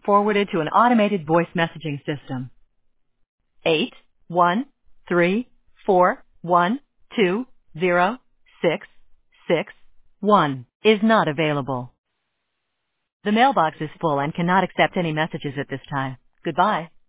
forwarded to an automated voice messaging system. 81341206661 is not available. The mailbox is full and cannot accept any messages at this time. Goodbye.